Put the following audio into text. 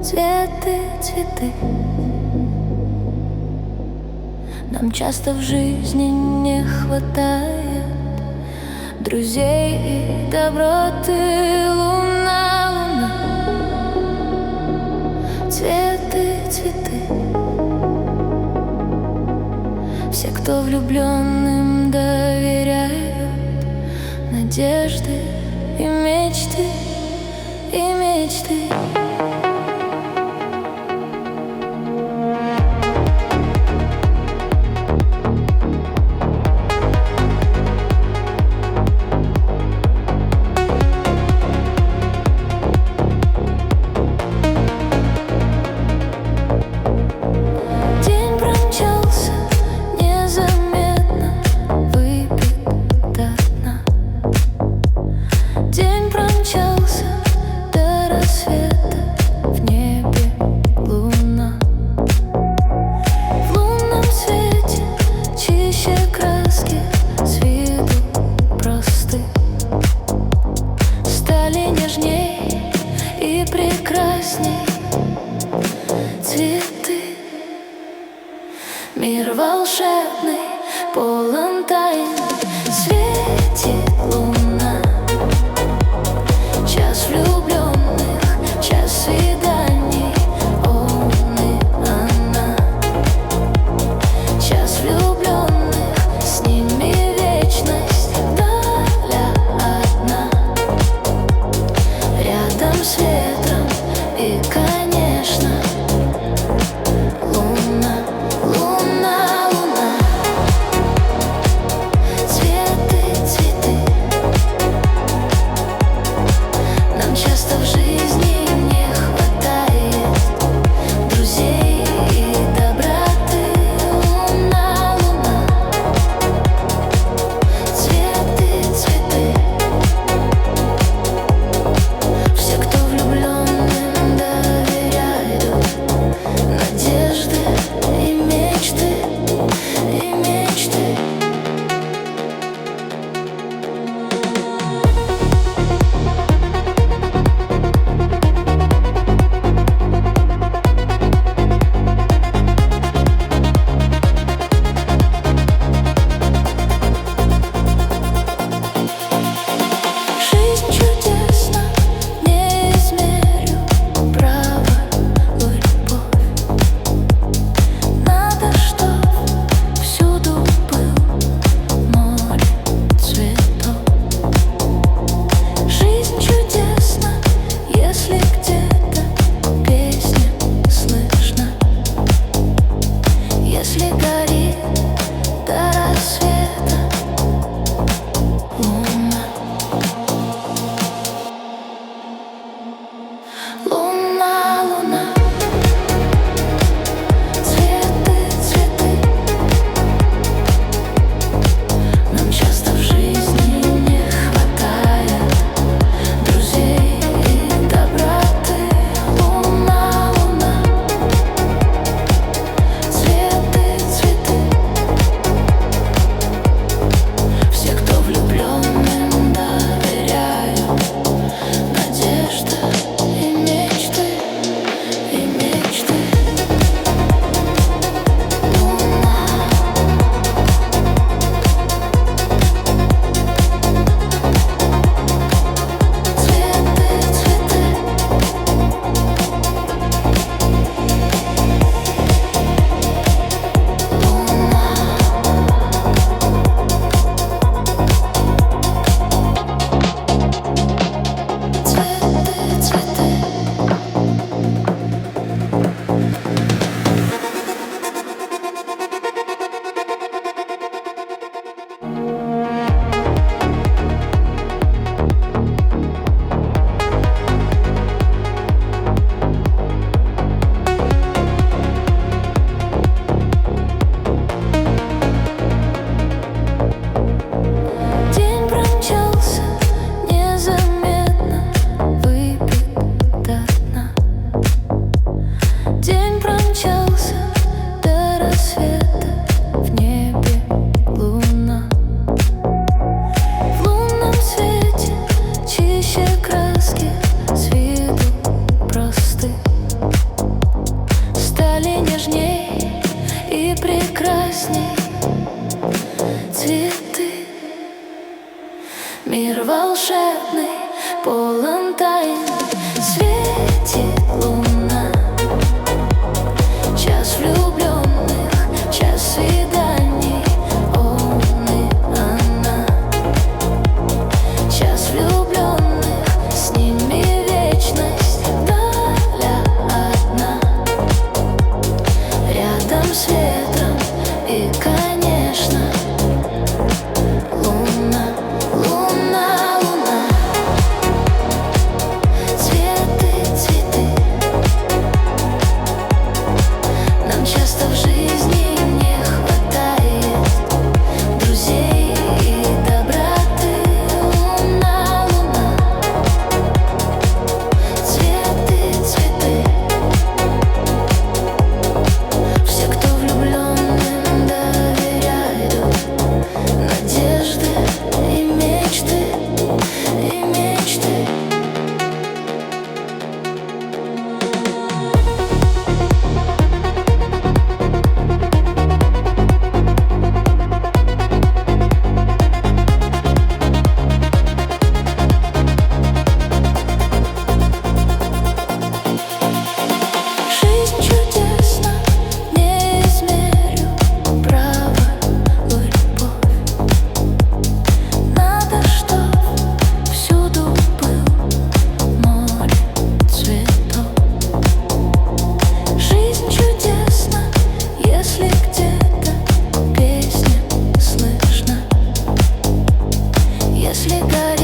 цветы, цветы. Нам часто в жизни не хватает друзей и доброты. Луна, луна, цветы, цветы. Все, кто влюбленным доверяют надежды и мечты, и мечты. Цветы. Мир волшебный, полон тайн. Светит луна. Час влюбленных, час свиданий. Он и она. Час влюбленных, с ними вечность. Доля одна. Рядом с ветром и, конечно, луна, луна, луна. Мир волшебный, полон тайн. Светит луна. Час влюбленных, час свиданий. Он и она. Час влюбленных, с ними вечность. Доля одна. Рядом с ветром и, конечно, луна, луна, луна. Цветы, цветы. Нам часто в жизни не хватает друзей и доброты. Луна, луна. Цветы, цветы. Все, кто влюбленным доверяют, надежды и мечты, и мечты. Жизнь чудесна, не измерю правую любовь. Надо, чтоб всюду был море цветов. Жизнь чудесна, если где-то песня слышна, если горит